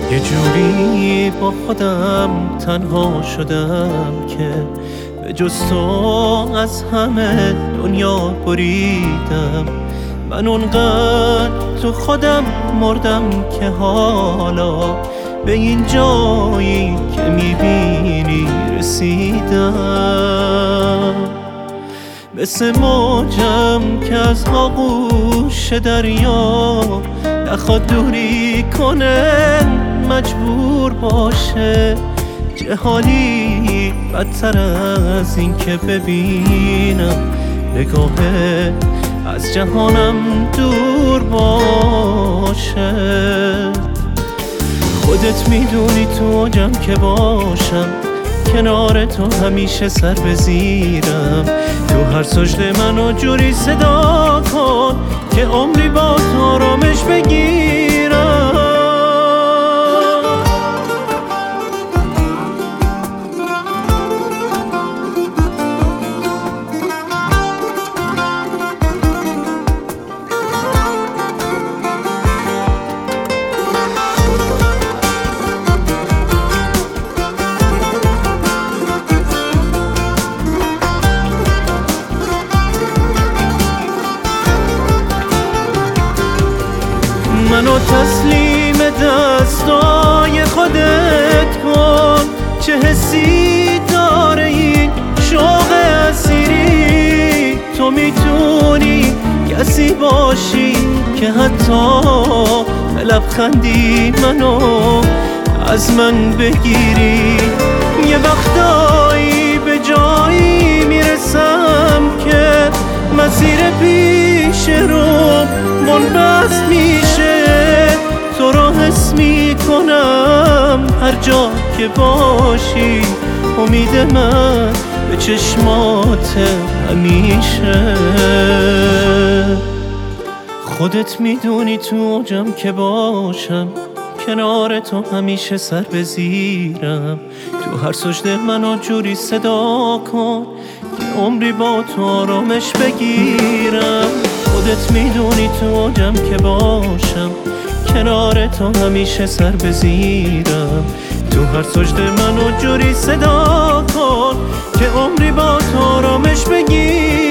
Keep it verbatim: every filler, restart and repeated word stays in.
یه جوری با خودم تنها شدم که به جز تو از همه دنیا بریدم. من اونقدر تو خودم مردم که حالا به این جایی که میبینی رسیدم. مثل موجم که از آغوش دریا نخواد دوری کنه، مجبور باشه چه حالی بدتر از این که ببینم نگاهه از جهانم دور باشه. خودت میدونی تو اوجم که باشم کنار تو همیشه سر به زیرم. تو هر سجده منو جوری صدا کن که عمری با تو آرامش بگیرم. منو تسلیم دستای خودت کن، چه حسی داره این شوق اسیری. تو میتونی کسی باشی که حتی به لبخندی منو از من بگیری. یه وقتایی به جایی میرسم که مسیر پیش رو منبسط میشه. تو رو حس میکنم هر جا که باشی، امید من به چشمات همیشه. خودت میدونی تو اوجم که باشم کنار تو همیشه سر به زیرم. تو هر سجده منو جوری صدا کن که عمری با تو آرامش بگیرم. خودت میدونی تو اوجم که باشم کنار تو همیشه سر به زیرم. تو هر سجده منو جوری صدا کن که عمری با تو آرامش بگیرم.